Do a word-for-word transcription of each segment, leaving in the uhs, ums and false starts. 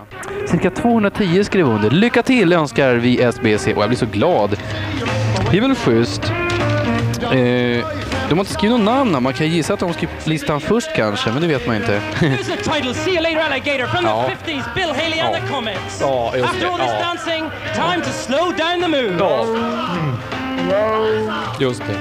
Cirka tvåhundratio skrev under. Lycka till önskar vi S B C. Och jag blir så glad. Det är väl schysst. Eh, de har inte skrivit någon namn. Man kan gissa att de skrev listan först kanske, men det vet man inte. See you later, alligator, from the fifties, Bill Haley and the Comets. Ja, just After all det. this Ja. dancing, time to slow down the mood. Ja. Just det.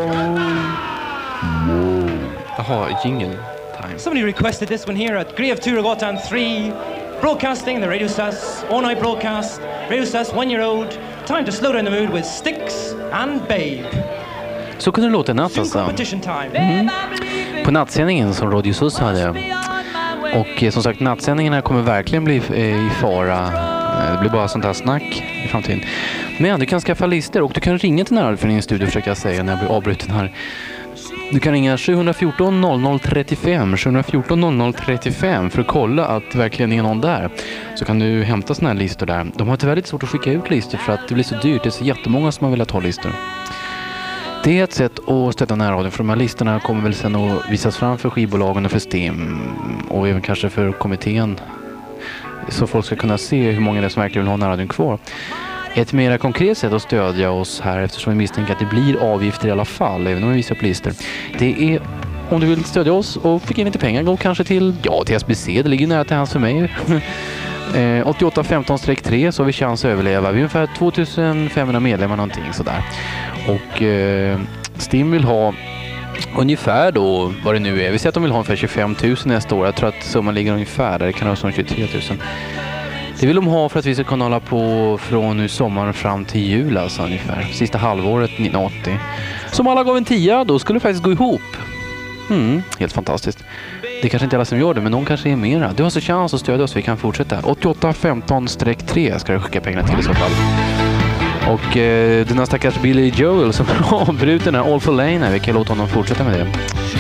Jaha, jingle time. Somebody requested this one here at Grave Turagatan three. Broadcasting the Radio Sus, all-night broadcast. Radio Sus, one year old. Time to slow down the mood with Styx and Babe. Så kunde det låta natt Soon alltså. competition time. Mm. På nattsändningen som Radio Sus hade. Och eh, som sagt, nattsändningarna kommer verkligen bli eh, i fara. Eh, det blir bara sånt här snack i framtiden. Men du kan skaffa listor och du kan ringa till närvaroföreningens studio, försöka jag säga när jag blir avbruten här. Du kan ringa sju ett fyra noll noll trettiofem, sju ett fyra noll noll trettiofem för att kolla att det verkligen är någon där. Så kan du hämta såna här listor där. De har tyvärr lite svårt att skicka ut listor för att det blir så dyrt. Det är så jättemånga som har velat ha listor. Det är ett sätt att stötta närradion, för de här listorna kommer väl sen att visas fram för skivbolagen och för Stim och även kanske för kommittén, så folk ska kunna se hur många det är som verkligen vill ha närradion kvar. Ett mer konkret sätt att stödja oss här, eftersom vi misstänker att det blir avgifter i alla fall, även om vi visar på listor, det är om du vill stödja oss och fick in lite pengar, gå kanske till, ja, till S B C, det ligger nära till hands för mig. eh, åttioåtta femton tre, så har vi chans att överleva. Vi är ungefär tvåtusenfemhundra medlemmar någonting sådär. Och eh, Stim vill ha ungefär då, vad det nu är. Vi säger att de vill ha ungefär tjugofem tusen nästa år. Jag tror att summan ligger ungefär där, det kan vara som tjugotre tusen. Det vill de ha för att vi ska kunna hålla på från nu sommaren fram till jul, alltså ungefär. Sista halvåret nittonhundraåttio. Som alla gav en tia, då skulle det faktiskt gå ihop. Mm, helt fantastiskt. Det är kanske inte alla som gör det, men någon kanske är mera. Du har så chans att stödja oss, vi kan fortsätta. åttioåtta femton tre ska du skicka pengarna till i så fall. Och eh, den här stackars Billy Joel som avbryter den här All for Lane, vi kan låta honom fortsätta med det.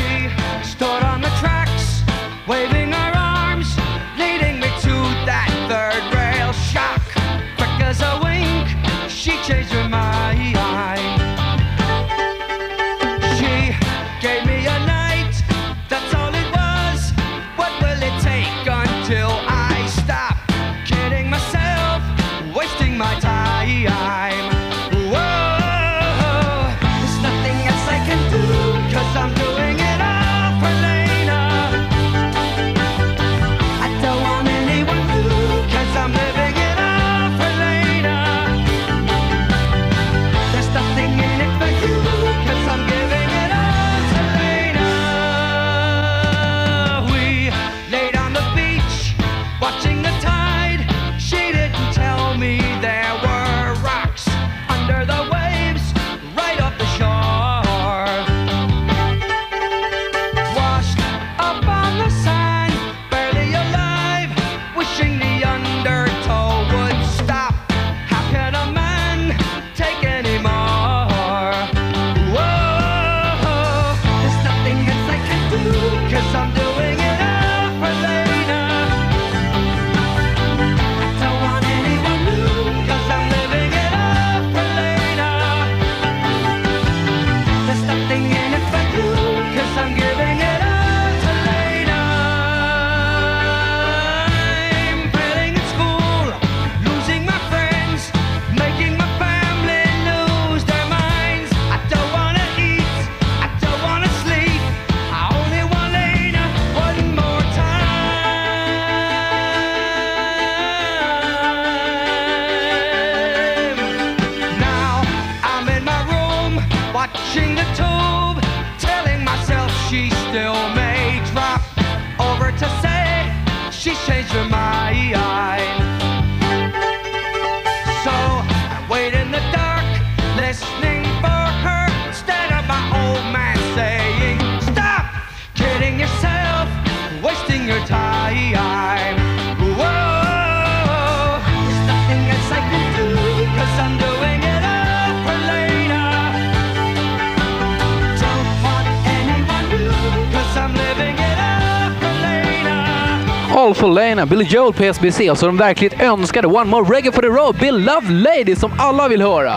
All for Lena, Billy Joel på S B C, alltså de verkligt önskade One More Reggae for the Road, Bill Love Lady som alla vill höra.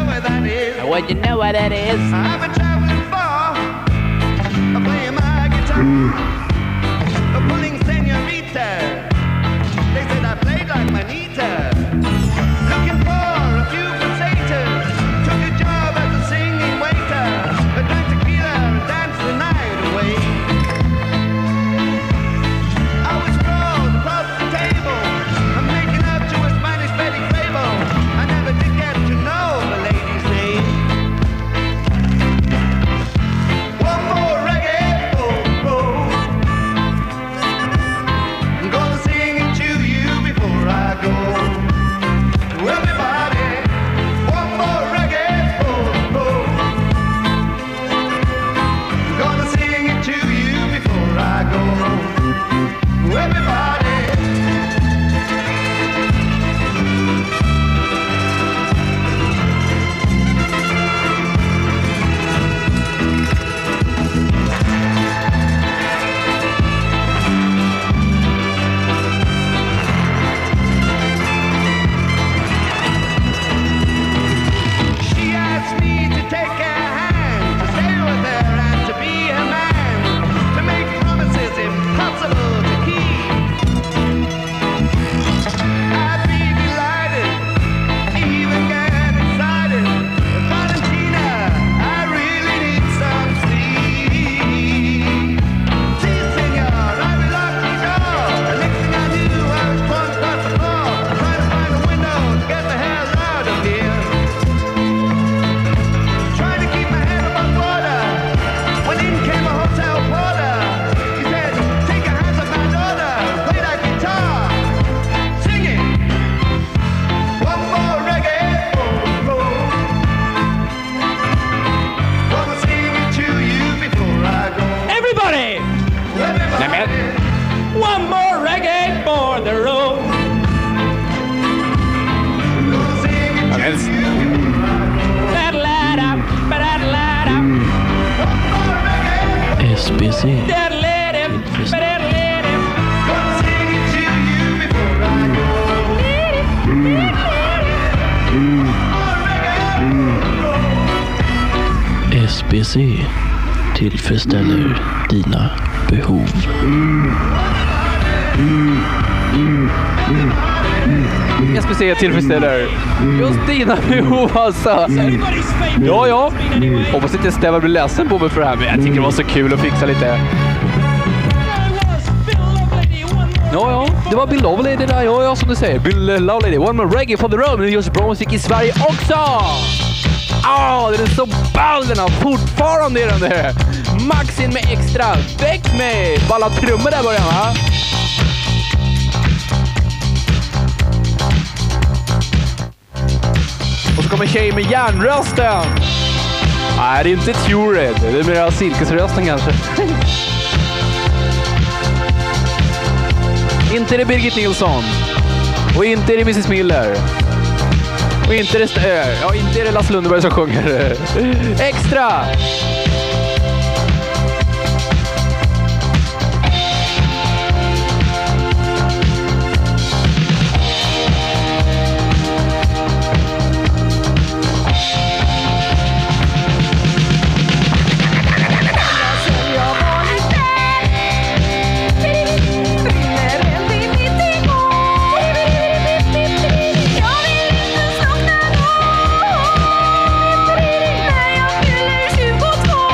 When you know what that is. I've been traveling far, playing my guitar, pulling senorita. They said I played S B C. S B C tillfredsställer dina behov. S B C tillfredsställer just dina behov alltså. Ja, ja. Hoppas inte Steva blir ledsen på mig för det här, men jag tycker det var så kul att fixa lite. Ja, ja. Det var Bill Lovelady det där. Ja, ja, som du säger. Bill Lovelady. One more reggae for the road. Men det görs bra musik i Sverige också. Ah, den är så ball den har. Fortfarande är den det. Max in med extra. Väck med balla trummor där början, va? Och så kommer tjej med järnrösten. Nej, det är inte Tured. Det är mer silkesrösten kanske. Inte är det Birgit Nilsson. Och inte är det missus Miller. Och inte är det, äh, ja, inte är det Lasse Lundeberg som sjunger. Extra! tjugotvå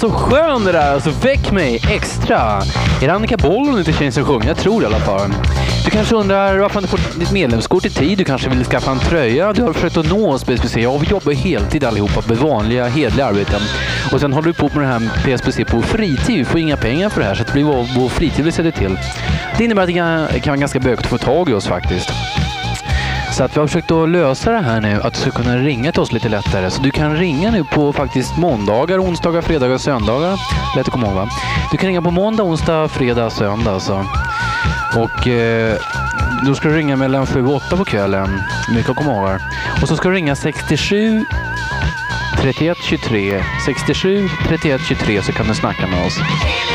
så skön det där. Alltså, väck mig extra. Är det Annika Boll inte tjejen som sjunger? Jag tror det i alla fall. Du kanske undrar varför du får ditt medlemskort i tid. Du kanske vill skaffa en tröja. Du har försökt att nå oss P S B C. Ja, vi jobbar heltid allihopa med vanliga, hedliga arbeten. Och sen håller du på med det här med P S B C på fritid. Vi får inga pengar för det här, så det blir vår, vår fritid vi sätter till. Det innebär att det kan, kan vara ganska bökigt att få tag i oss faktiskt. Så att vi har försökt att lösa det här nu, att du ska kunna ringa till oss lite lättare. Så du kan ringa nu på faktiskt måndagar, onsdagar, fredagar, söndagar. Lätt att komma ihåg, va? Du kan ringa på måndag, onsdag, fredag, söndag alltså. Och eh, då ska du ringa mellan sju och åtta på kvällen. Mycket att komma ihåg. Och så ska du ringa sextiosju trettioett tjugotre. sextiosju trettioett tjugotre, så kan du snacka med oss.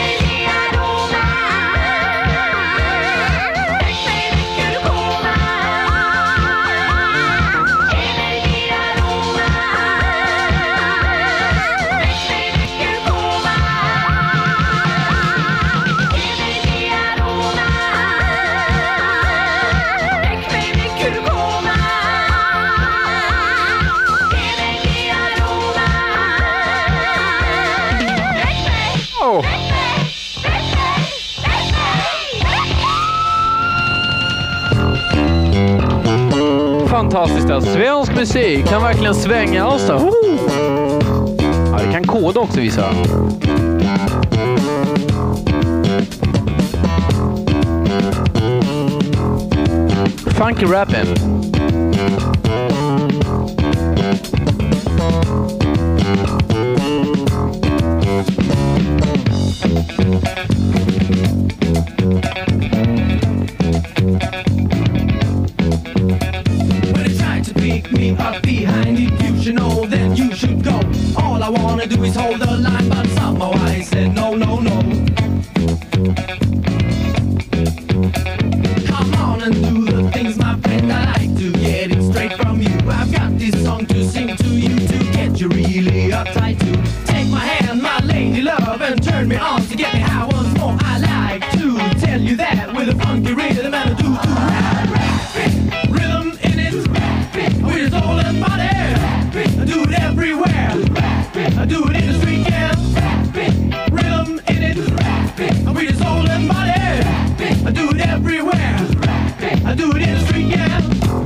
Fantastiskt, alltså. Svensk musik kan verkligen svänga alltså. Oh! Ja, det kan koda också, visa. Funky rapping. Up behind it, you should know that you should go. All I wanna do is hold the line, but somehow I said no, no, no. Come on and do the things, my friend, I like to get it straight from you. I've got this song to sing to you to get you really uptight to. Take my hand, my lady love, and turn me on to get me high once more. I like to tell you that with a funky rhythm and a do-do rap. Rhythm in it, with his whole body. I do it everywhere. I do it in the street, yeah. Rhythm in it, with his whole body. I do it everywhere. I do it in the street, yeah.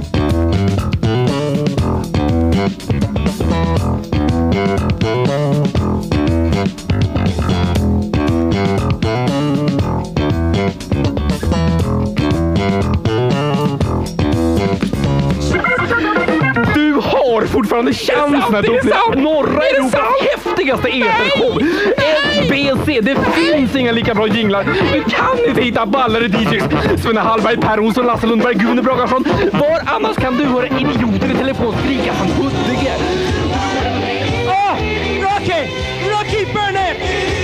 Fortfarande chansen att uppleva norra Europas häftigaste etershow. S B C, det finns inga lika bra jinglar. Du kan inte hitta ballare D Js. Svenne Hallberg, Per Olsson, Lasse Lundberg, Gune Bragarsson. Var annars kan du höra idioter i telefon skrika från Huddinge? Oh, Rocky! Rocky Burnett!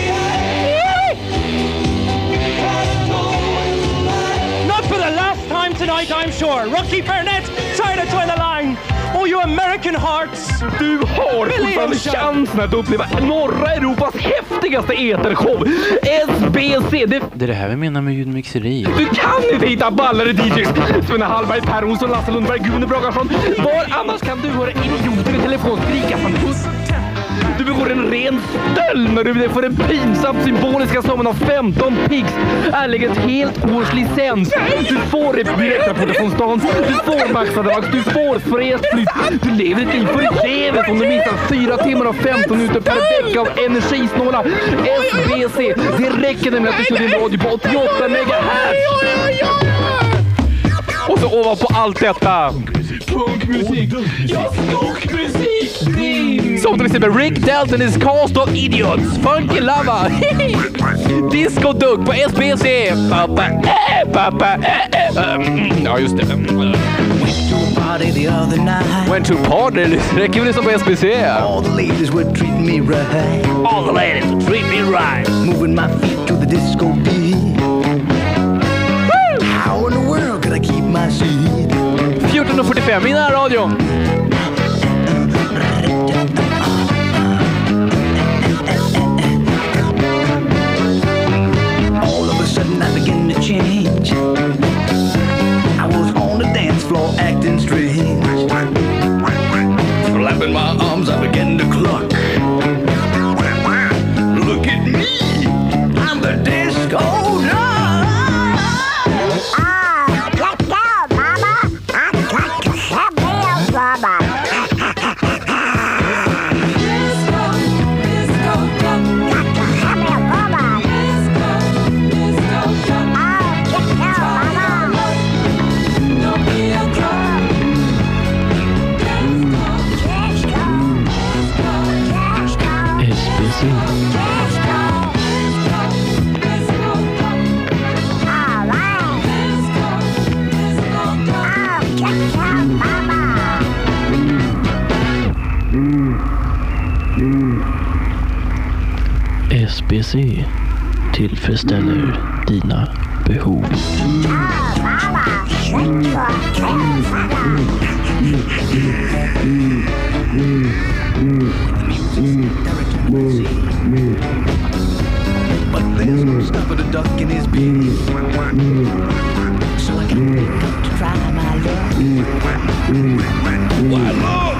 Not for the last time tonight, I'm sure. Rocky Burnett, try to join the line. Oh, you American hearts! Du har fortfarande chansen att uppleva norra Europas häftigaste etershow. S B C, det... Det är det här vi menar med ljudmixeri. Du kan inte hitta ballare D Js. Svenne Hallberg, Per Olsson, Lasse Lundberg, Gune Bragarsson. Var annars kan du höra idioter i telefon skrika från Huddinge? Du begår en ren stöld när du får en pinsamt symboliska summan av femton pigs. Ärligen ett helt års licens. Du får ett direktrapporter från stan. Du får maxade vax. Du får fräst flytt. Du lever ett liv för livet om du missar fyra timmar och femton minuter per vecka av energisnåla S B C. Det räcker nämligen att du kör din radio på åttioåtta megahertz. Och så ovanpå allt detta punkmusik. Ja, punkmusik. Som till exempel Rick Dalton is Cast of Idiots. Funky Lava. Disco Dug på S B C. Pappa, äh, pappa, äh, äh. Ja, just det. Went to party. Det räcker väl som på S B C. All the ladies would treat me right. All the ladies would treat me right. Moving my feet to the disco beat. How in the world could I keep my seat? fjorton fyrtiofem i den här radion. All of a sudden I began to change. I was on the dance floor acting strange. Flapping my arms I began to cluck. B C tillfredsställer dina behov. But there's no stuff of the duck in his beak. So I got to try my luck. Why, look!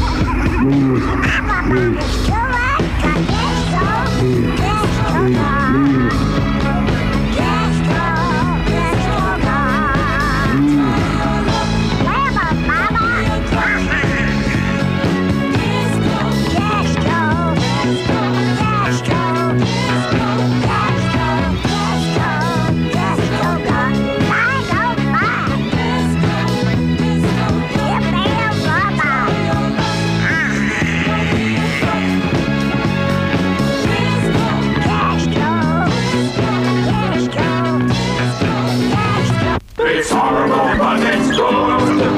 It's horrible, but it's good.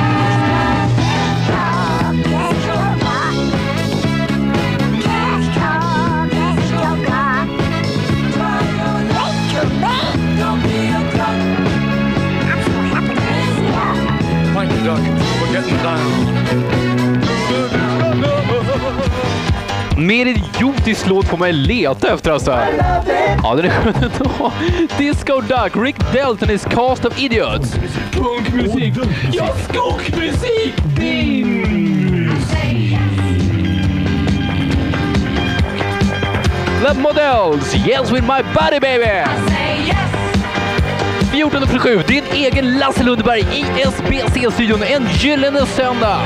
Thank you, Doug, for getting down. Mer idiotisk låt får man leta efter alltså. Ja, den är skön ändå. Disco Duck, Rick Dalton is Cast of Idiots. Punkmusik. Ja, skunkmusik. The Models, Yes With My Body Baby. fjorton fyrtiosju, din egen Lasse Lundberg i S B C-studion en gyllene söndag.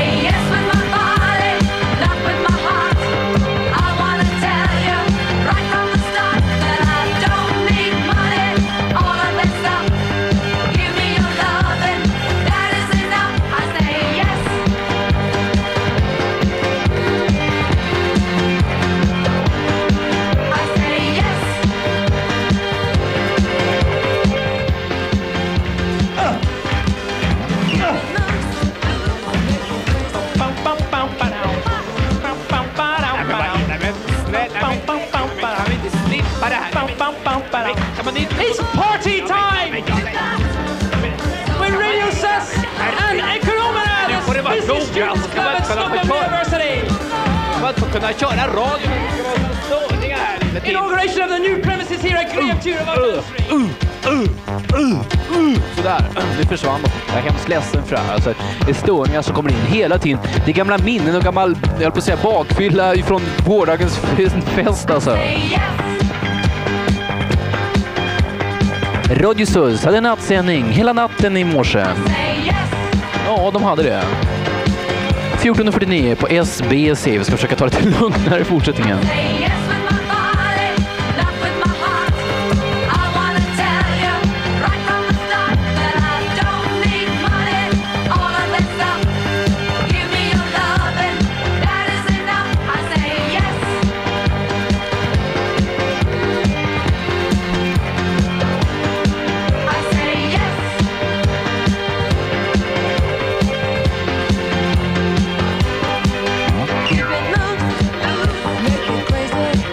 It's party time! With Radio Sus and Ekonomerna! This is Students Club at Stockholm University! Vad får kunna köra radio? Störningar här. Inauguration of the new premises here at Greve Ture. Sådär, det försvann då. Jag är hemskt ledsen för det här. Alltså, det är störningar som kommer in hela tiden. Det är gamla minnen och gammal, jag höll på att säga, bakfylla från gårdagens fest alltså. Radio Sus hade nattsändning hela natten i morse. Ja, de hade det. fjorton fyrtionio på S B C. Vi ska försöka ta det till lugnare i fortsättningen. Keep it loose, loose, make it crazy.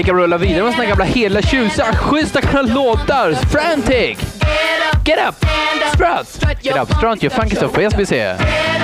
Vi kan rulla vidare med såna gamla hela tjusiga, schyssta gamla låtar. Frantic! Get up! Strut! Get up, strut, your funky stuff på S B C.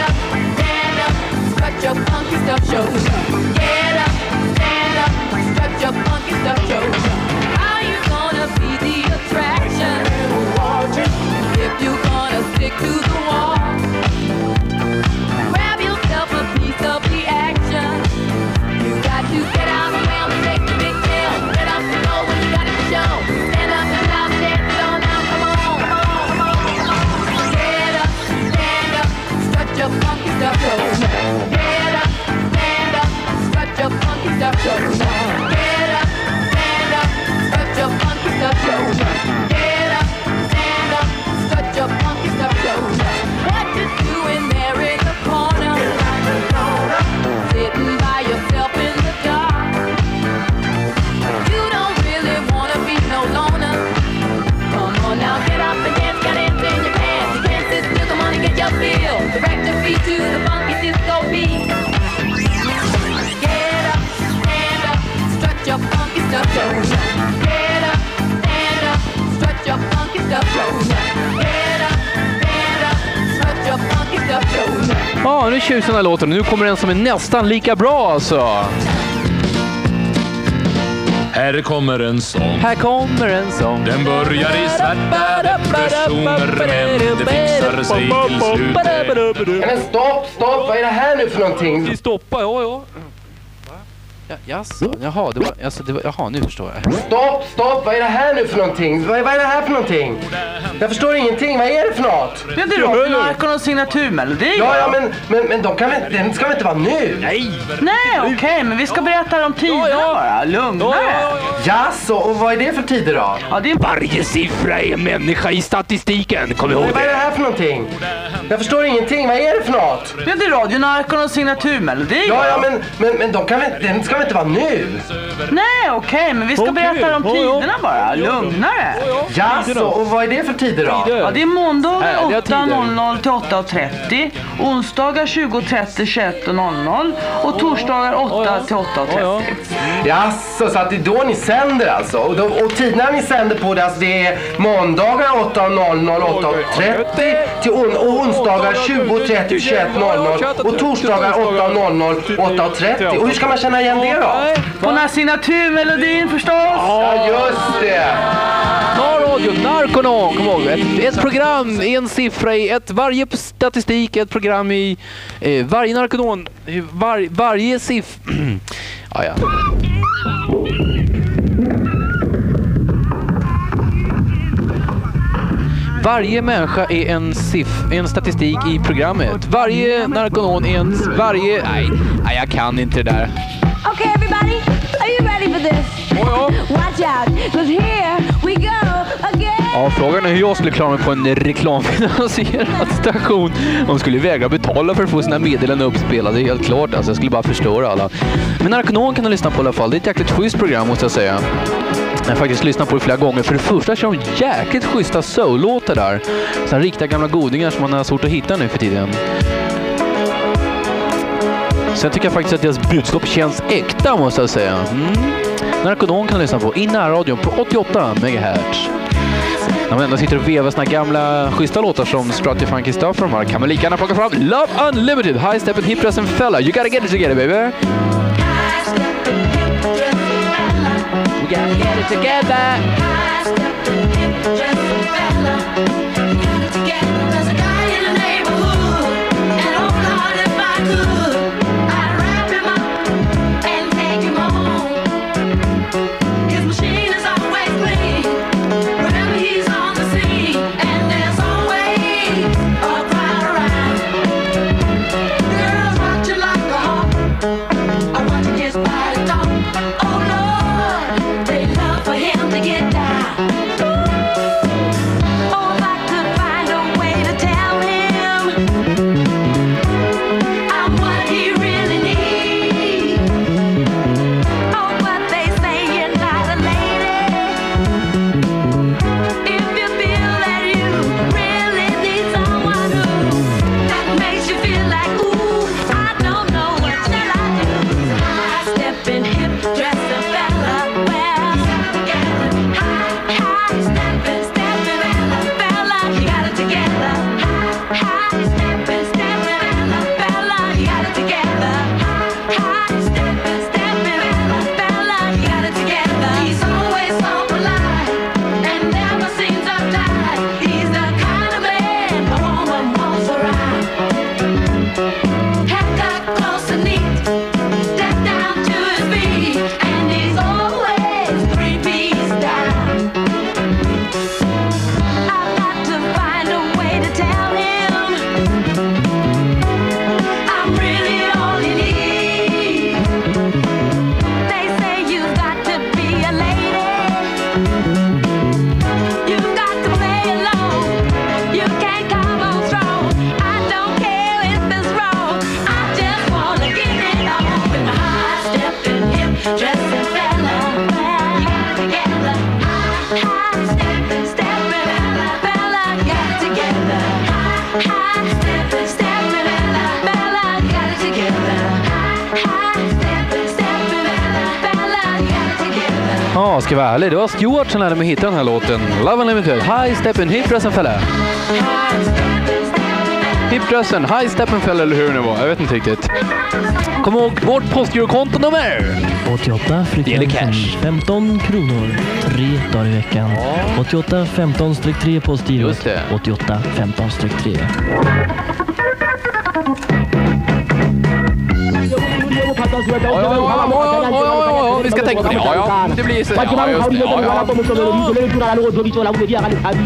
Ja, nu tjusar den här låten. Nu kommer den som är nästan lika bra alltså. Här kommer en sång. Här kommer en sång. Den börjar i svarta depressioner, men det fixar sig till slut. Men stopp, stopp, vad är det här nu för någonting? Vi stoppar, ja, ja. Ja, jaså, jaha, det var, alltså, det var, jaha, nu förstår jag. Stopp, stopp, vad är det här nu för någonting? Vad, vad är det här för någonting? Jag förstår ingenting, vad är det för något? Ja, det är ju Narkon och signaturmelodi. Ja, ja, men, men, men de kan väl, den ska väl inte vara nu? Nej! Nej, okej, okay, men vi ska berätta om tiderna ja, ja. bara, lugnare. Ja, ja, ja. Jaså, och vad är det för tider då? Ja, det är varje siffra är en människa i statistiken, kom ihåg det. Vad är det här för någonting? Jag förstår ingenting, vad är det för något? Ja, det är Radio Narkon och signaturmelodi. Ja, ja, men, men, men de kan väl, den ska väl inte vara nu? Nej, okej, okay, men vi ska okay. berätta om tiderna bara, lugnare. Jaså, och vad är det för tider då? Ja, det är måndagar åtta noll noll till åtta trettio, onsdagar tjugo trettio tjugoett noll noll och torsdagar åtta till åtta trettio. Jaså, så att det är då ni sänder alltså? Och, då, och tiderna ni sänder på det, alltså det är måndagar åtta noll noll till åtta trettio till on, och onsdagar tjugo trettio tjugoett noll noll och torsdagar åtta noll noll till åtta trettio. Och hur ska man känna igen det då? På den här signaturmelodin förstås. Ja, just det. Radio Narkonon, kom ihåg. Ett, ett program, en siffra i ett, varje statistik, ett program i eh, varje Narkonon, var, varje siffra. Ja, ja. Varje människa är en siff, en statistik i programmet. Varje Narkonon är en, varje, nej, nej, jag kan inte det där. Okay, everybody, are you ready for this? Oh, ja. Watch out, 'cause here we go again. Ja, frågan är hur jag skulle klara mig på en reklamfinansierad station. De skulle vägra betala för att få sina meddelanden uppspelade, det är helt klart. Alltså, jag skulle bara förstöra alla. Men Narkonon kan du lyssna på i alla fall. Det är ett jäkligt schysst program, måste jag säga. Jag har faktiskt lyssnat på det flera gånger. För det första kör de jäkligt schyssta soul-låtar där. Sådana riktiga gamla godingar som man har svårt att hitta nu för tiden. Sen tycker jag faktiskt att deras budskap känns äkta, måste jag säga. Mm. Narkonon kan du lyssna på i närradion på åttioåtta megahertz. När man ändå sitter och vevar såna gamla schyssta låtar som Strut Your Funky Stuff från här, kan man lika gärna plocka fram Love Unlimited, High Step and Hip Dress and Fella. You gotta get it together, baby. We gotta get it together. Oh, if I could find a way to tell ska vara ärlig, det var Stuart som lärde mig hitta den här låten. Love Unlimited, High Steppin', Hip-dressen fälla. Hip-dressen, High Steppin' fälla eller hur det var, jag vet inte riktigt. Kom ihåg vårt postgirokontonummer. åttioåtta frekvensen femton kronor, tre dagar i veckan. Ja. åttioåtta femton tre postgirot. Just det. åttioåtta femton tre. Ja, ja, ja, ja, ja, ja, vi ska tänka på det. Ja, ja, det blir så. Ja, just det. Ja,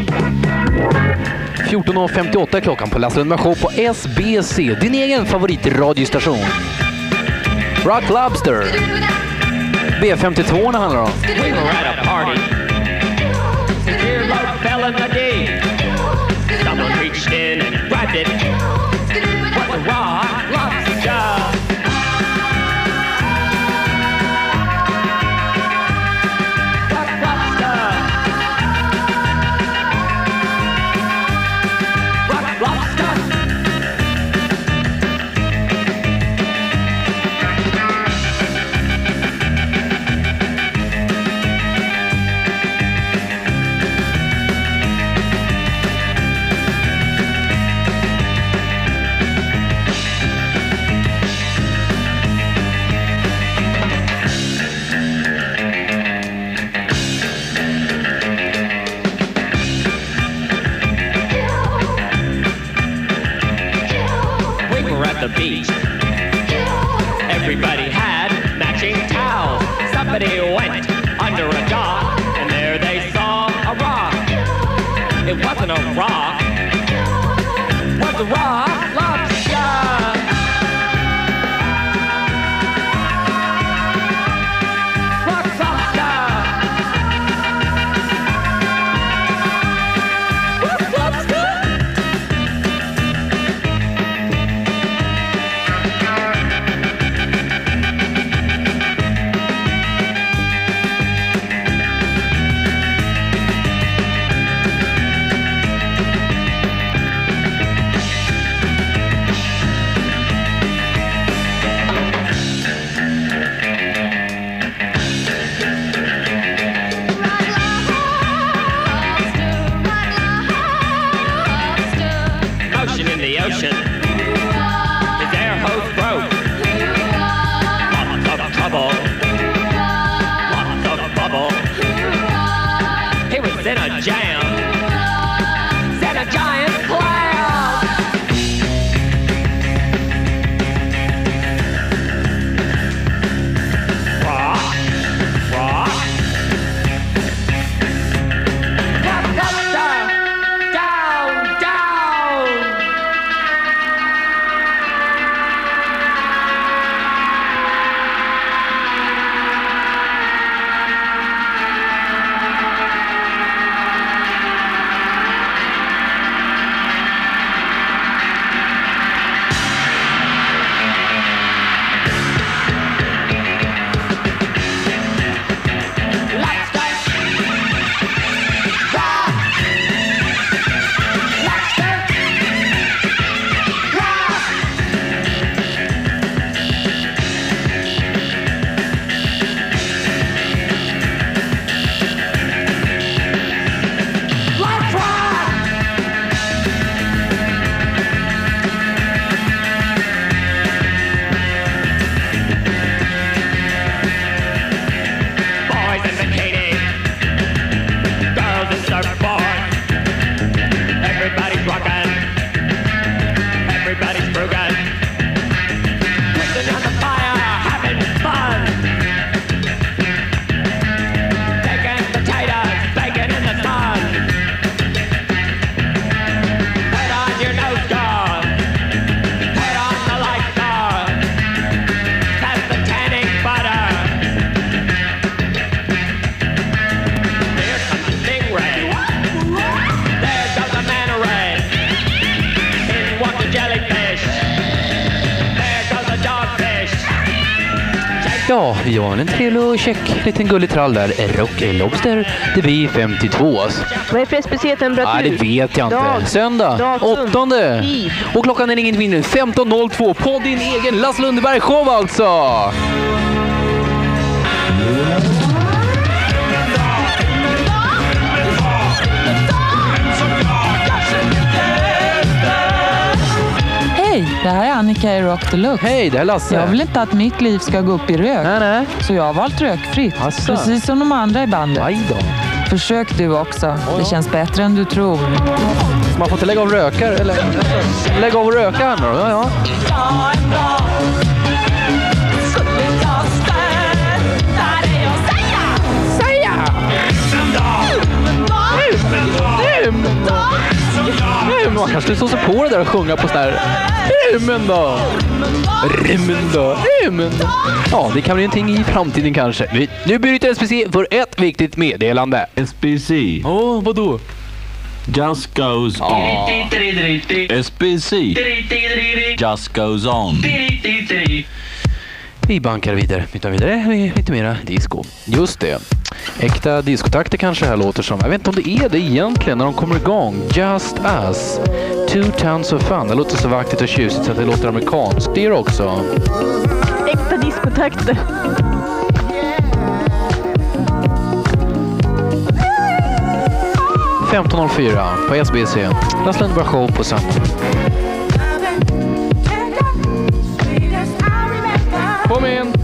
ja. fjorton femtioåtta är klockan på Lasse Lundberg Show på S B C, din egen favoritradiostation. Rock Lobster. B femtiotvå när handlar om. We were at a party. The earlobe fell in the day. Someone reached in and grabbed it. What the rock lobster. The beach. Everybody had matching towels. Somebody went under a dock, and there they saw a rock. It wasn't a rock. It was a rock lobster. Rock lobster. Rock lobster. Ocean. His air hose broke. Lots of trouble. Lots of bubble. He was in a jam. Set a giant cloud. Rock. Rock. Rock. Down. Down. Ja, vi har en trevlig och check liten gullig trall där. Rock Lobster, det blir femtiotvå. Vad är presspecialiteten? Nej, det vet jag inte. Dag. Söndag, Datum. åttonde. Tid. Och klockan är inget mindre, femton noll två på din egen Lasse Lundberg Show alltså. här är Annika i Rock Deluxe. Hej, det är Lasse. Jag vill inte att mitt liv ska gå upp i rök. Nej, nej. Så jag har valt rökfritt. Asså. Precis som de andra i bandet. Aj då. Försök du också. Oj, det ja. känns bättre än du tror. Man får inte lägga av rökar, eller lägga av röka här då. Ja, ja. Man kanske slår sig på det där och sjunga på sån här Rymmen då, rymmen då, rymmen då. Ja, det kan bli någonting i framtiden kanske. Vi, nu bryter S B C för ett viktigt meddelande. S B C. Åh, oh, vadå? Just goes on. S B C. Just goes on. Vi bankar vidare, utan vidare, lite mera disco. Just det. Äkta diskotakter kanske här låter som. Jag vet inte om det är det egentligen när de kommer igång. Just Us. Two Tons of Fun. Det låter så vackert och tjusigt så att det låter amerikanskt. Det är det också. Äkta diskotakter. femton noll fyra på S B C. Lasse Lundberg show på söndag. Kom in!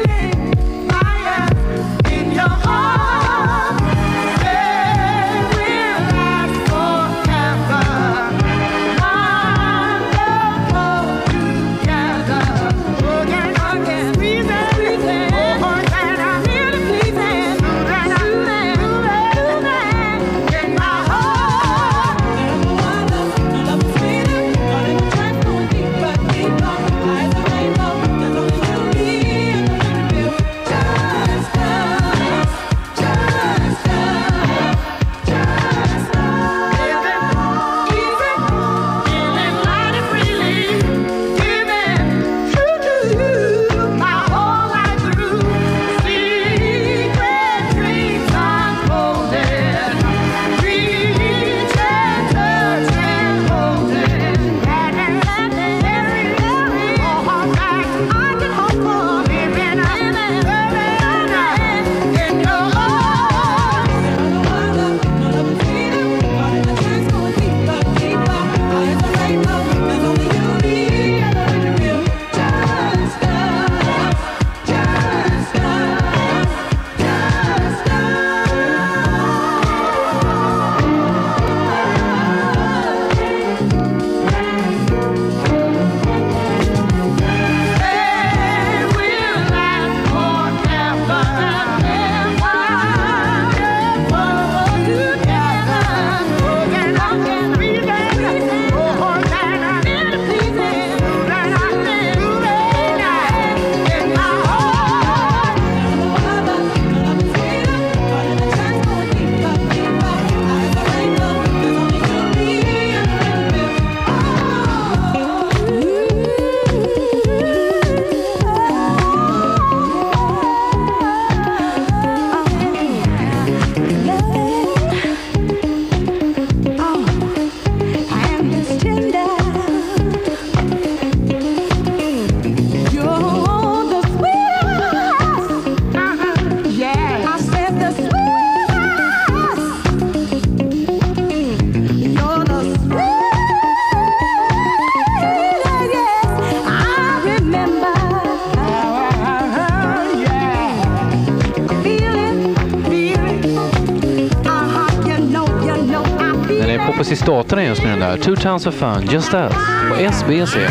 På staterna just nu den där. Two Tons of Fun, Just Us på S B C.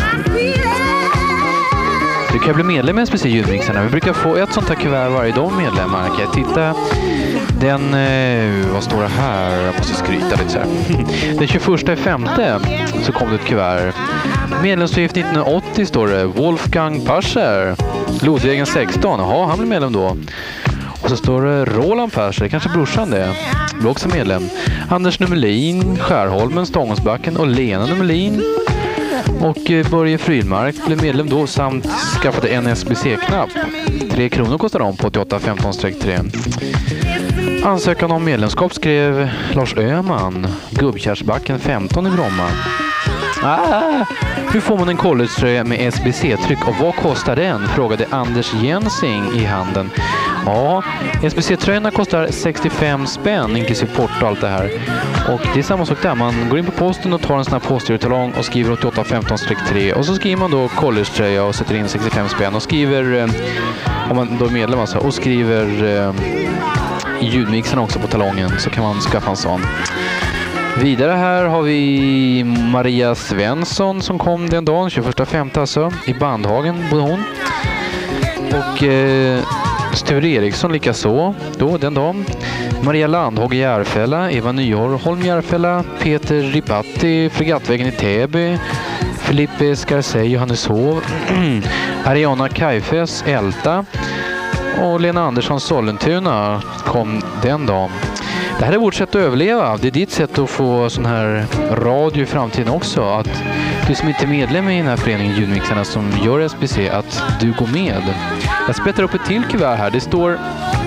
Du kan bli medlem i S B C ljudmixarna. Vi brukar få ett sånt här kuvert varje dag medlemmar. Kan jag titta? Den, eh, vad står det här? Jag måste skryta lite så här. Den tjugoförsta femte så kom det ett kuvert. Medlemsavgift nittonhundraåttio står det. Wolfgang Pascher. Lodvägen sexton. Jaha, han blir medlem då. Och så står det Roland Persson, kanske brorsan det. Blir också medlem. Anders Numelin, Skärholmen, Stångåsbacken och Lena Numelin. Och Börje Frylmark blev medlem då samt skaffade en S B C-knapp. Tre kronor kostar de på åttioåtta femton tre. Ansökan om medlemskap skrev Lars Öhman. Gubbkärrsbacken femton i Bromma. Ah, hur får man en collegetröja med S B C-tryck och vad kostar den? Frågade Anders Jensing i handen. Ja, S B C-tröjorna kostar sextiofem spänn inklusive porto och allt det här. Och det är samma sak där. Man går in på posten och tar en sån här postgirotalong och skriver åttioåtta femton tre och så skriver man då collegetröja och sätter in sextiofem spänn och skriver, eh, om man då är medlem alltså, och skriver eh, ljudmixen också på talongen, så kan man skaffa en sån. Vidare här har vi Maria Svensson som kom den dagen, tjugoförsta femte alltså, i Bandhagen bodde hon. Och eh, Sture Eriksson lika så då den dagen. Maria Landhåg i Järfälla, Eva Nyholm i Järfälla, Peter Ripatti, Fregattvägen i Täby, Filippe Scarcey, Johanneshov, Ariana Kajfes, Älta och Lena Andersson Sollentuna kom den dagen. Det här är vårt sätt att överleva. Det är ditt sätt att få sån här radio i framtiden också. Att du som inte är medlem i den här föreningen Ljudmixarna som gör S B C, att du går med. Jag spettar upp ett till kuvert här. Det står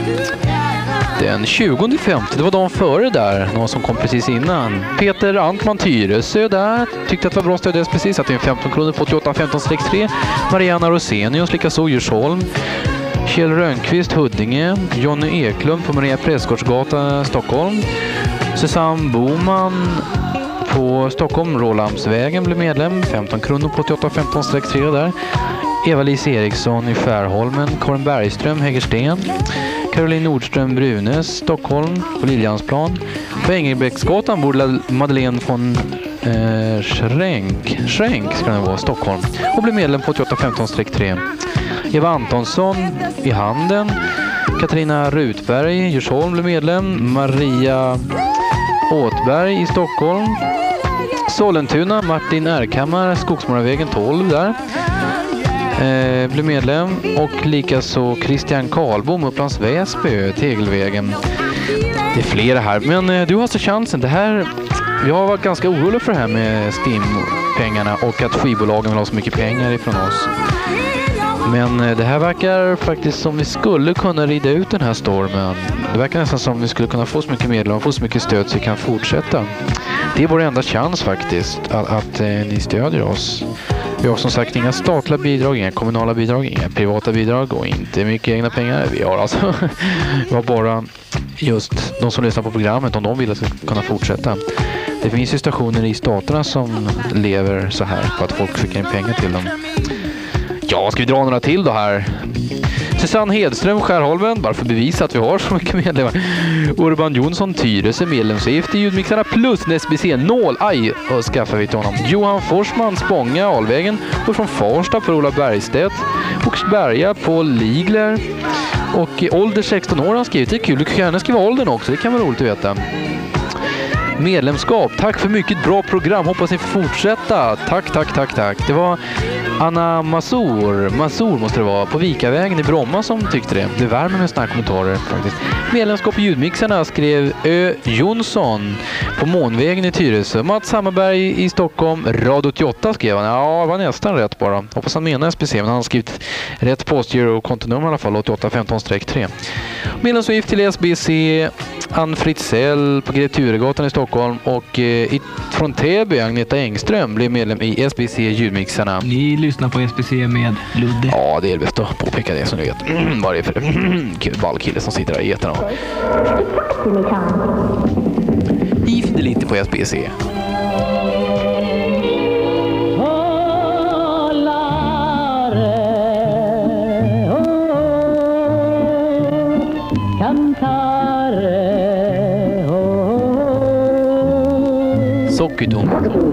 den tjugonde femte. Det var dagen före där. Någon som kom precis innan. Peter Antman Tyresö där. Tyckte att det var bra stöd S B C. Satt in femton kronor på åttioåtta femton tre. Mariana Rosenius, likaså Djursholm. Kjell Rönnqvist, Huddinge. Jonny Eklund på Maria Prästgårdsgata, Stockholm. Susanne Boman på Stockholm, Rålamsvägen blev medlem. femton kronor på åttioåtta femton tre där. Eva-Lise Eriksson i Färholmen. Karin Bergström, Hägersten. Caroline Nordström, Brunes, Stockholm på Liljansplan. På Engelbrektsgatan bor Madeleine von eh, Schränk. Schränk ska det vara, Stockholm. Och blev medlem på åttioåtta femton tre. Eva Antonsson i Handen. Katarina Rutberg, Djursholm blev medlem. Maria Åtberg i Stockholm. Sollentuna, Martin Erkammar, Skogsmorravägen tolv där. Eh, blev medlem. Och likaså Christian Karlbom, Upplands Väsby, Tegelvägen. Det är flera här. Men eh, du har så chansen. Det här, jag har varit ganska orolig för det här med Steam-pengarna och att skivbolagen vill ha så mycket pengar ifrån oss. Men det här verkar faktiskt som vi skulle kunna rida ut den här stormen. Det verkar nästan som vi skulle kunna få så mycket medel och få så mycket stöd så vi kan fortsätta. Det är vår enda chans faktiskt att, att eh, ni stödjer oss. Vi har som sagt inga statliga bidrag, inga kommunala bidrag, inga privata bidrag och inte mycket egna pengar. Vi har alltså vi har bara just de som lyssnar på programmet, om de vill att vi ska kunna fortsätta. Det finns ju stationer i staterna som lever så här på att folk skickar in pengar till dem. Ja, ska vi dra några till då här? Susanne Hedström, Skärholmen, bara för att bevisa att vi har så mycket medlemmar. Urban Jonsson, Tyresö, medlemsavgift i Ljudmixarna plus S B C noll. Aj, och skaffar vi till honom. Johan Forsman, Spånga, Alvägen. Och från Farsta, Per-Ola Bergstedt. Oxberga, Paul Ligler. Och ålder sexton år har han skrivit. Det är kul, du kan gärna skriva åldern också. Det kan vara roligt att veta. Medlemskap, tack för mycket bra program. Hoppas ni får fortsätta. Tack, tack, tack, tack. Det var Anna Masur, Masur måste det vara, på Vikavägen i Bromma som tyckte det. Det värmer med såna här kommentarer faktiskt. Medlemskap i Ljudmixarna skrev Ö Jonsson på Månvägen i Tyresö. Mats Hammarberg i Stockholm, Radio åttioåtta skrev han. Ja, det var nästan rätt bara. Hoppas han menar S B C, men han har skrivit rätt postgiro och kontonummer i alla fall, åttioåtta femton tre. Medlemsavgift till S B C, Ann Fritzell på Greve Turegatan i Stockholm och eh, från Täby, Agneta Engström blev medlem i S B C Ljudmixarna. Ni lyssnar på S B C med Ludde. Ja, det är bäst att påpeka det som ni vet. Vad är det för ballkille som sitter där i eterna? Gift lite på S B C. Sockerdom.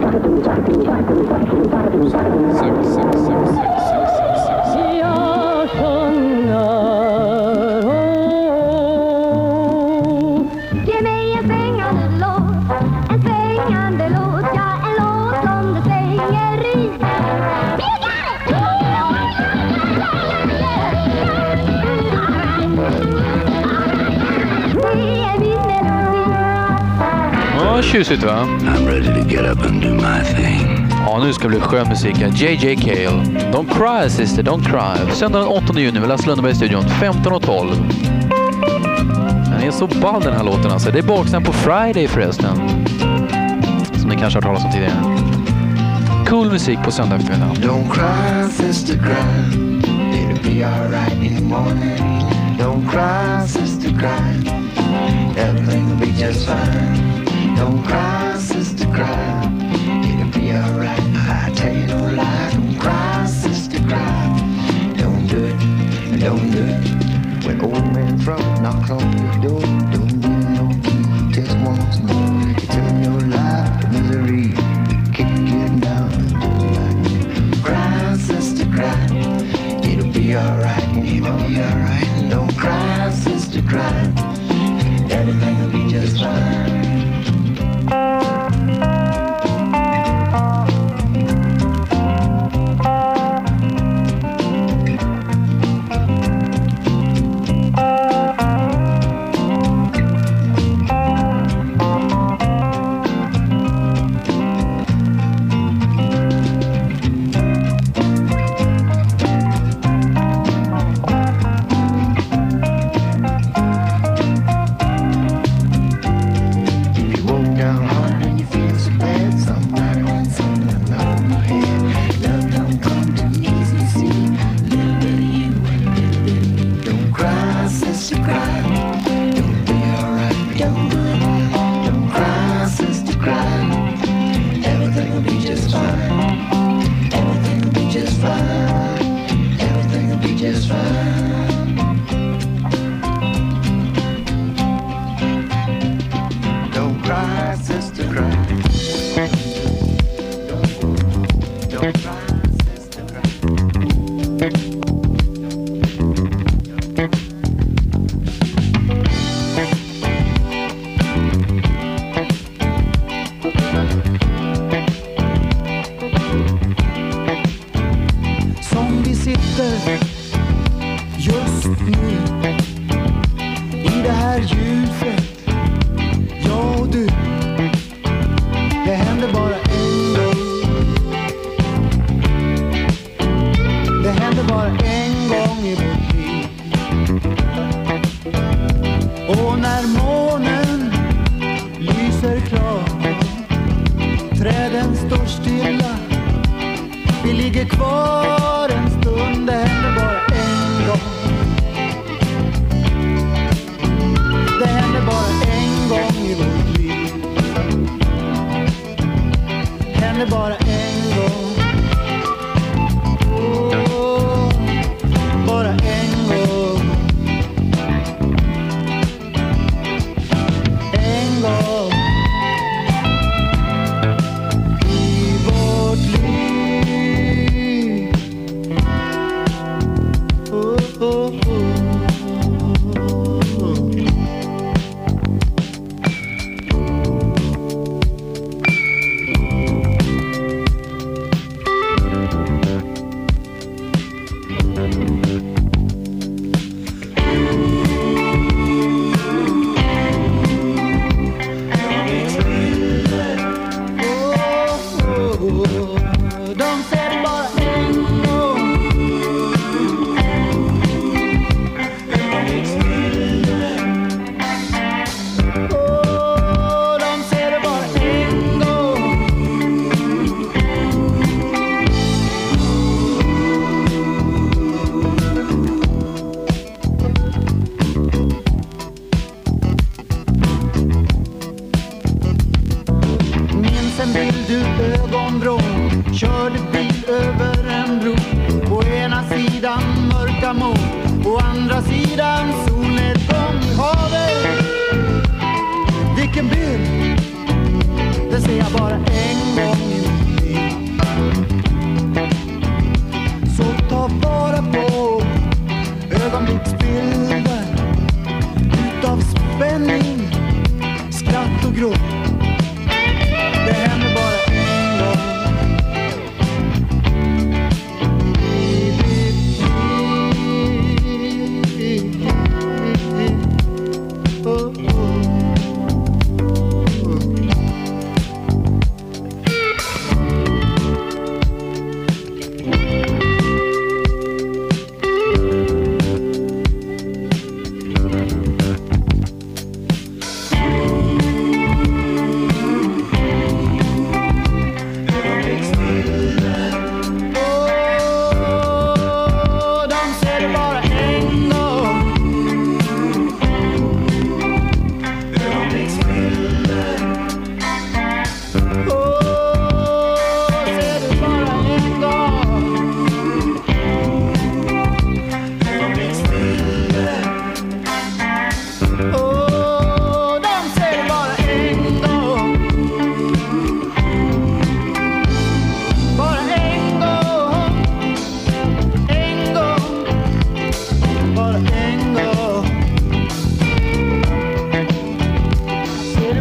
Ge mig en svängande låt, en svängande låt, ja, en låt som det svänger i. Ja, tjusigt va? I'm ready to get up and do my thing. Ja, nu ska det bli skön musik här. J J Cale. Don't cry sister, don't cry. Söndag den åttonde juni med Lasse Lundberg i studion. femton och tolv. Den är så ball den här låten alltså. Det är baksidan på Friday förresten. Som ni kanske har talat om tidigare. Cool musik på söndag eftermiddag. Don't cry sister, cry. It'll be alright in the morning. Don't cry, sister, cry. Everything will be just fine. Don't cry, sister, cry. It'll be alright. I tell you no lie. Don't cry, sister, cry. Don't do it, don't do it. When old man Trump knocks on your door, don't give him no key. He just wants more. You tell him your life, misery. You kick it down. Cry, sister, cry. It'll be alright. It'll be alright. Don't cry, sister, cry. Everything will be just fine.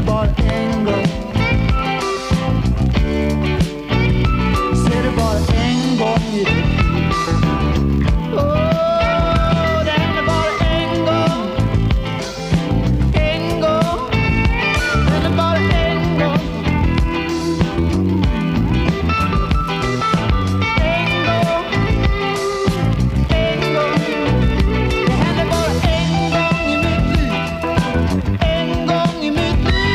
bara en gång. Se det bara en gång i ditt liv. Åh, det händer bara en gång. En gång. Det händer bara en gång. En gång. En gång. Det händer bara en gång i mitt liv. En gång i mitt liv.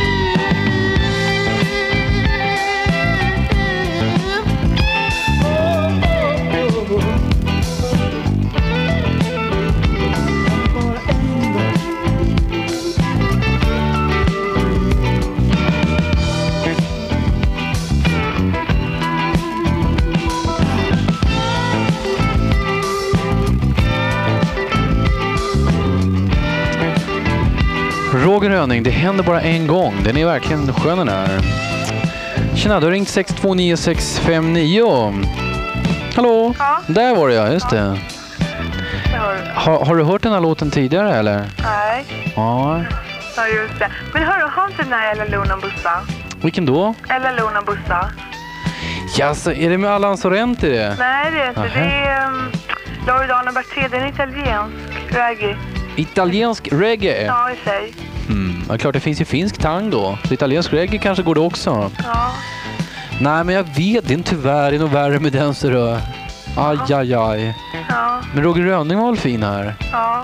Roger Röning, det händer bara en gång. Den är verkligen skön den här. Tjena, du har ringt sex två nio sex fem nio. Hallå? Ja. Där var det, ja, just det. Har, har du hört den här låten tidigare eller? Nej. Ja. Ja, just det. Men hörru, har inte den här Ella Luna Bussa? Vilken då? Ella Luna Bussa? Ja, så är det med Allan Sorrenti det? Nej, det är inte. Aha. Det är um, Loredana Berté, den är italiensk reggae. Italiensk reggae? Ja, i sig. Mm, ja, klart det finns ju finsk tango. Så italiensk reggae kanske går det också. Ja. Nej, men jag vet inte tyvärr. Det är nog värre med den så då. Aj, aj, aj. Ja. Men Roger Röning var väl fin här? Ja.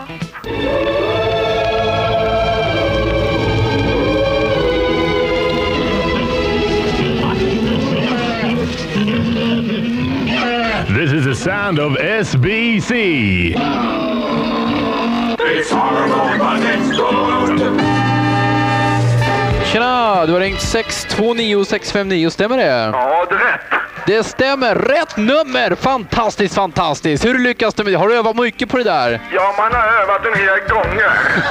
This is the sound of S B C. It's horrible, but it's good. Tjena, du har ringt sex två nio sex fem nio, stämmer det? Ja, det är rätt. Det stämmer, rätt nummer! Fantastiskt, fantastiskt. Hur lyckas du med det? Har du övat mycket på det där? Ja, man har övat en hel gånger.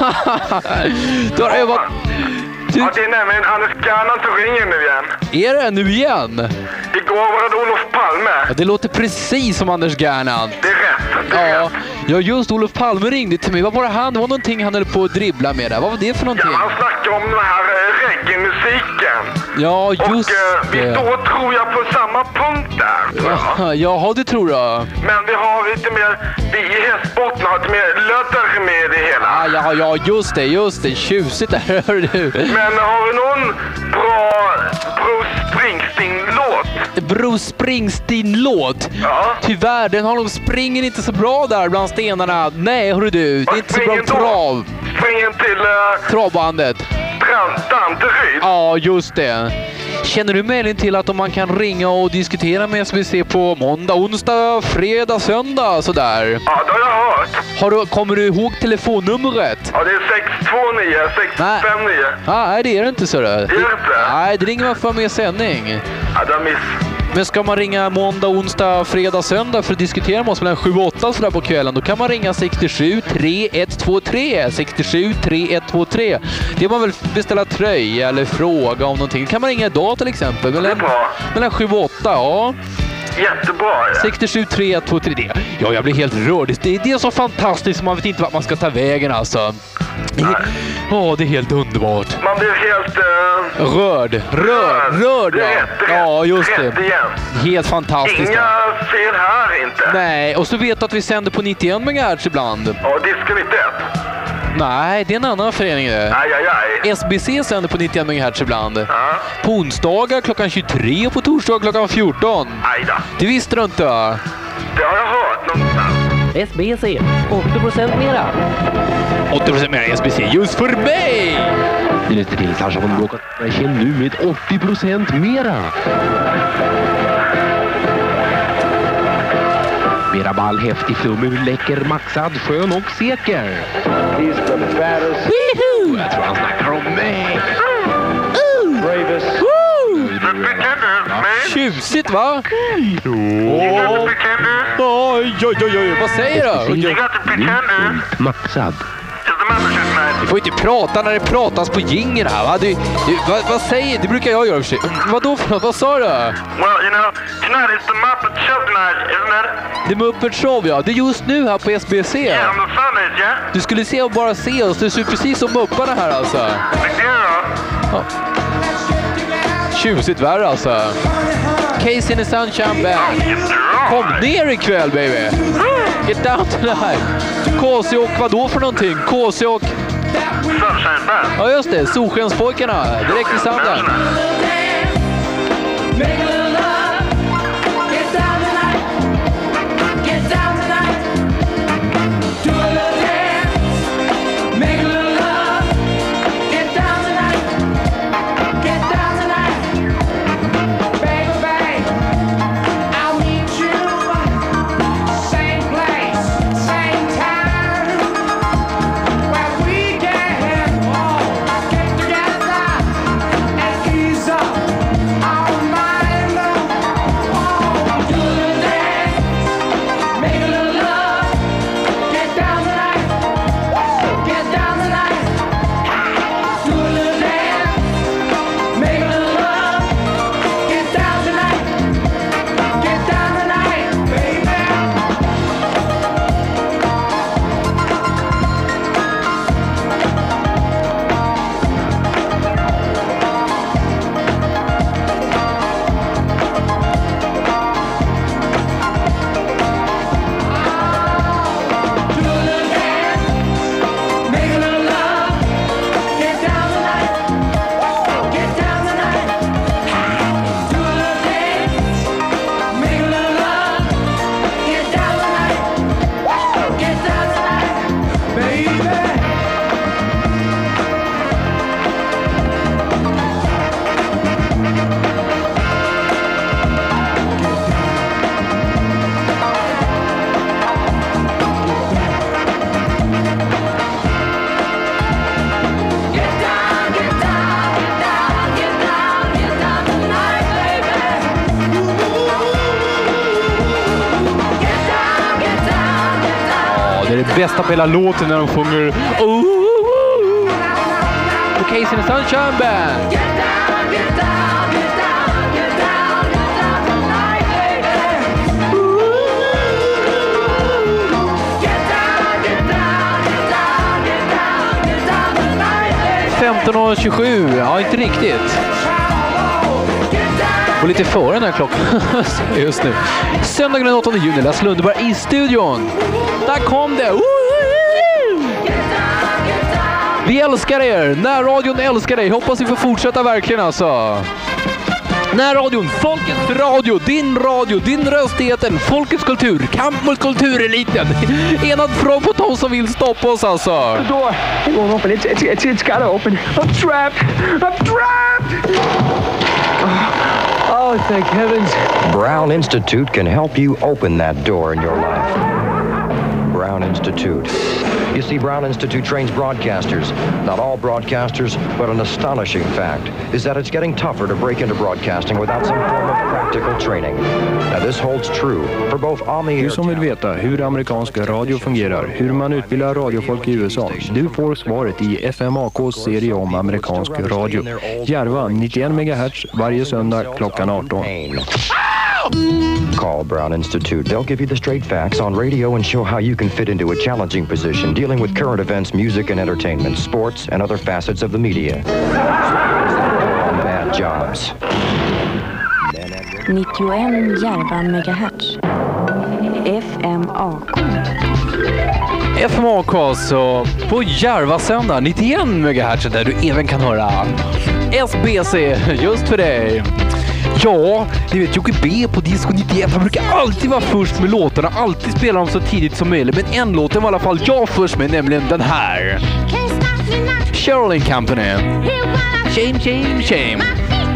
Du har ja, övat... Du... Ja, det är nämligen Anders Gernandt som ringer nu igen. Är det nu igen? Igår var det Olof Palme. Ja, det låter precis som Anders Gernandt. Det är rätt, det är ja, rätt. ja, just Olof Palme ringde till mig. Vad var det han? Det var någonting han höll på att dribbla med där. Vad var det för någonting? Ja, han snackade om den här äh, reggae-musiken. Ja, just Och äh, vi det. står, tror jag, på samma punkt där, tror jag. Jaha, det tror jag. Men vi har lite mer, vi i hästbotten har lite mer lötter med det hela. Ja, ja, ja, just det, just det. Tjusigt där, hör du. Men har du någon bra Bruce Springsteen-låt? Bruce Springsteen-låt? Ja. Tyvärr, den har nog springer inte så bra där bland stenarna. Nej, hörru du. Det är inte så bra trav. Springen till... Uh, Travbandet. Danteryd. Ja, just det. Känner du möjligen till att om man kan ringa och diskutera med S B C på måndag, onsdag, fredag, söndag, sådär? Ja, det har jag hört. Har du, kommer du ihåg telefonnumret? Ja, det är sex två nio sex fem nio. Ah, nej, det är det inte, så det. Det är det inte? Nej, det ringer man för med sändning. Ja, det har miss. Men ska man ringa måndag, onsdag, fredag, söndag för att diskutera med oss mellan sju och åtta sådär på kvällen, då kan man ringa sex sju tre ett två tre. sex sju tre ett två tre. Det är man väl beställa tröja eller fråga om någonting. Kan man ringa idag till exempel? Mellan, mellan sju och åtta, ja. Jättebra. Ja. sex sju tre ett två tre. Det. Ja, jag blir helt rörd. Det, det är så fantastiskt, man vet inte vart man ska ta vägen alltså. Ja, oh, det är helt underbart. Man blir helt... Uh... Rörd. Rörd. Rörd, ja. Rätt, rätt, ja, just rätt det. Igen. Helt fantastiskt. Inga ja. fel här inte. Nej, och så vet du att vi sänder på nittioen megahertz ibland. Ja, Disco nittioett. Nej, det är en annan förening det. Aj, aj, aj. S B C sänder på nittioen megahertz ibland. Ja. På onsdagar klockan tjugotre och på torsdag klockan fjorton. Aj då. Det visste du inte, va? Det har jag hört någonstans. S B C, åttio procent mera. åttio procent mera S B C just för mig! Minuter till kanske har du råkat känna nu med åttio procent mera. Mera ball, häftig flum, läcker, maxad, skön och säker. He's the baddest. Woohoo! Jag tror han snackar om mig. Uh. Bravest. Woo! Tjusigt, va? Åh. Oj, oj, oj, oj. Vad säger du? Maxad. Du får inte prata när det pratas på jingeln här, va? Du, du, vad, vad säger du? Det brukar jag göra för sig. Vad då för något? Vad sa du? Well, you know, tonight is the Muppet Show tonight, isn't it? The Muppet Show, ja. Det är just nu här på S B C. Yeah, on the Sundays, yeah? Du skulle se och bara se oss. Du ser precis som Mupparna här, alltså. Yeah. Ja. Tjusigt värre alltså. Casey and the Sunshine Band. Kom ner ikväll, baby. Get down to the high. K C och vad då för någonting? K C och... Sunshine Band. Ja just det, Solskenspojkarna. Direkt i sanden. Det är det bästa på hela låten när de sjunger oh, oh, oh. Och Casey and the Sunshine Band. femton och tjugosju, ja inte riktigt. Och lite före den här klockan just nu. Söndagen den åttonde juni, Lasse Lundeberg i studion. Där kom det! Vi älskar er! Närradion älskar dig! Hoppas vi får fortsätta verkligen alltså. Närradion, folkets radio, din radio, din röst i etern, folkets kultur, kamp mot kultureliten. Enad front mot de som vill stoppa oss alltså. The door, it won't open, it's, it's, it's, it's gotta open. I'm trapped, I'm trapped! Oh, thank heavens. Brown Institute can help you open that door in your life. Brown Institute. You see, Brown Institute trains broadcasters. Not all broadcasters, but an astonishing fact is that it's getting tougher to break into broadcasting without some form of practical training. Now this holds true for both on the air. Du som vill veta hur amerikansk radio fungerar, hur man utbildar radiofolk i U S A, du får svaret i F M A K:s serie om amerikansk radio. Järva nittioen megahertz varje söndag klockan arton. Call Brown Institute. They'll give you the straight facts on radio and show how you can fit into a challenging position dealing with current events, music and entertainment, sports and other facets of the media. Bad jobs. nittioen Järva megahertz. F M A K. F M A K så på Järva söndag nittioen megahertz där du även kan höra S B C just för dig. Ja, ni vet Jocke B på Disco nittioett, han brukar alltid vara först med låtarna, alltid spela dem så tidigt som möjligt. Men en låt var i alla fall jag först med, nämligen den här. Shirley Company. Shame, shame, shame.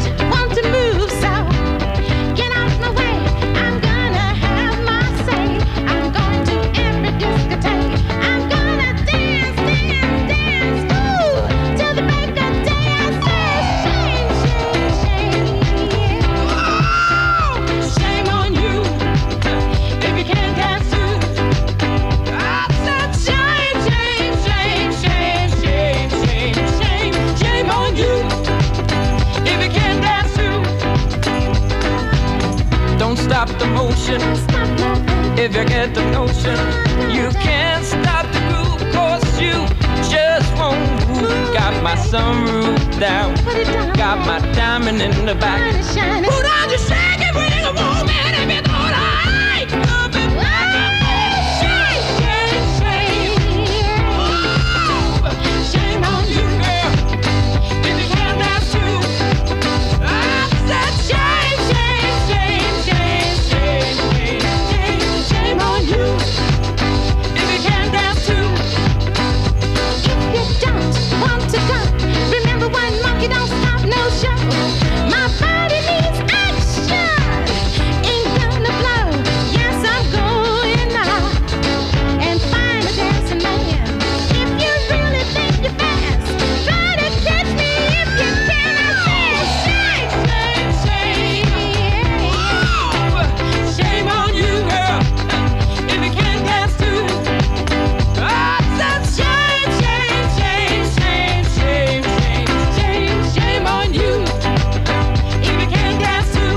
Stop the motion. If you get the notion, you can't stop the groove, cause you just won't move. got my sunroof down, got my diamond in the back. Put on your shake and bring a woman if you don't like coming back. Shame, shame, shame. Oh, shame on you, girl. If you can't dance too. I said shame, shame, shame, shame, shame, shame, shame, shame on you. If you can't dance too. If you don't want to go, remember one monkey don't stop no show. My body needs action, ain't gonna blow. Yes, I'm going now and find a dancing man. If you really think you're fast, try to catch me if you can. I say shame, shame, shame. Oh, shame on you, girl, if you can't dance too. I said shame, shame, shame, shame, shame, shame, shame, shame on you, if you can't dance too.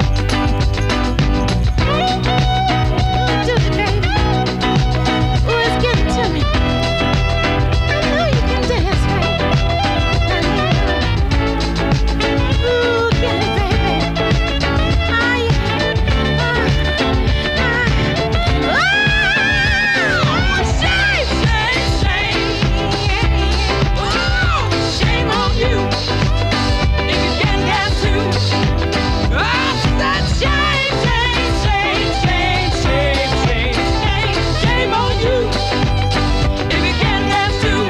Do it, baby. Ooh, it's getting to me. I know you can dance, baby. Ooh, get it, baby. Ah, yeah. Ah, ah. Oh, shame, shame, shame. Oh, shame on you, if you can't dance too. I said shame, shame, shame, shame, shame, shame, shame, shame on you, if you can't dance too.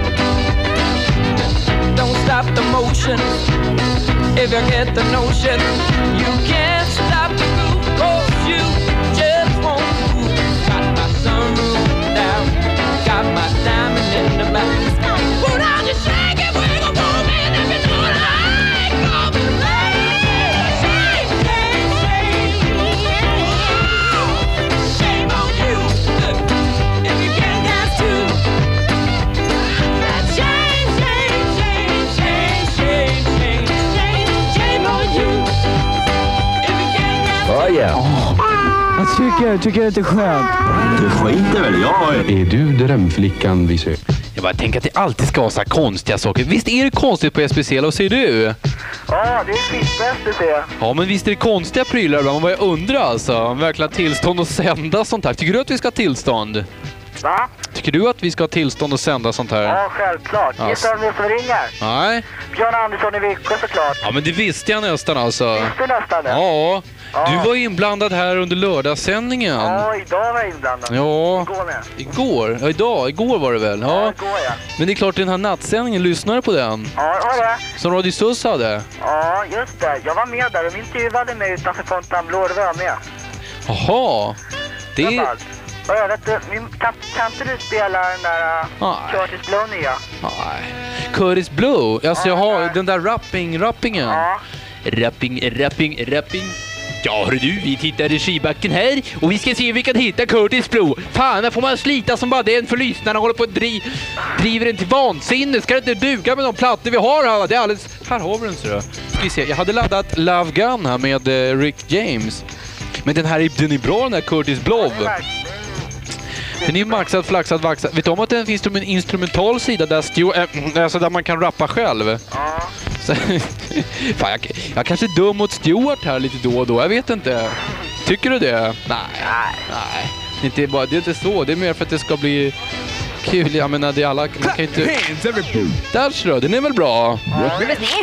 Don't stop the motion, if you get the notion. You can't stop the groove, 'cause you just won't move. Got my sunroof down, got my diamond in the back. Put on your shake and wiggle, woman, if you don't like coming back. Shame, shame, shame. Oh, shame on you, if you can't dance too. Shame, shame, shame, shame, shame, shame, shame, shame on you, if you can't dance too. Oh yeah. Jag tycker, tycker att det är skönt. Det skiter väl jag. Är du drömflickan vi söker? Jag bara tänker att det alltid ska vara så här konstiga saker. Visst är det konstigt på S B C, vad säger du? Ja, det är skitbäst att se. Ja, men visst är det konstiga prylar ibland. Vad jag undrar alltså, om verkligen tillstånd att sända sånt här. Tycker du att vi ska ha tillstånd? Va? Tycker du att vi ska ha tillstånd att sända sånt här? Ja, självklart. Ja. Gissa vem som ringer? Nej. Björn Andersson i Viksjö såklart. Ja, men det visste jag nästan alltså. Visste du nästan det? Ja. Ja. Du var inblandad här under lördagssändningen. Ja, idag var jag inblandad. Ja. Igår med. Igår? Ja, idag. Igår var det väl? Ja, Ja, igår ja. Men det är klart, den här nattsändningen, lyssnar du på den? Ja, det var det. Som Radio Sus hade? Ja, just det. Jag var med där. De intervjuade mig utanför Fontainebleau. Det var jag med. Jaha. Det är... Och jag vet, min, kan, kan inte du spela den där uh, Curtis Blow nya? Nej. Curtis Blow? Alltså jag har den där rapping, rappingen. Ja. Rapping, rapping, rapping. Ja, hörru du, vi tittar i skibacken här och vi ska se om vi kan hitta Curtis Blow. Fan, här får man slita som bara den för lyssnarna håller på att dri driver den till vansinne. Ska det inte duga med de plattor vi har här? Det är alldeles... Här har vi den, så då. Ska vi se, jag hade laddat Love Gun här med uh, Rick James. Men den här är, den är bra, den här Curtis Blow. Den är ju maxad, flaxad, vaxad. Vet du om att det finns en instrumental sida där, stu äh, alltså där man kan rappa själv? Ja. Så, fan, jag, jag kanske är dum mot Stuart här lite då och då, jag vet inte. Tycker du det? Nej. Nej. Det är inte, bara, det är inte så, det är mer för att det ska bli kul. Jag menar, det är alla... Man kan inte... Där så, den är väl bra? Ja.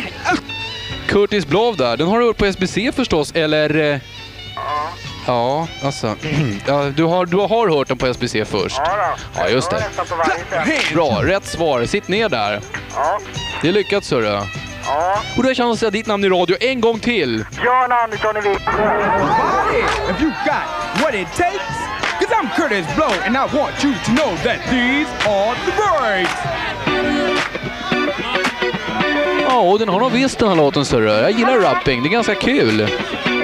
Curtis Blow där, den har du hört på S B C förstås, eller... Ja. Ja, alltså. Ja, du, har, du har hört den på S B C först. Ja då. Ja, just det. Bra, rätt svar. Sitt ner där. Ja. Det är lyckat, så du. Ja. Och då har jag chans att säga ditt namn i radio en gång till. Björn Andersson i Viksjö. If you got what it takes, cause I'm Curtis Blow and I want you to know that these are the breaks. Ja, och den har nog visst den här låten, så du. Jag gillar rapping, det är ganska kul.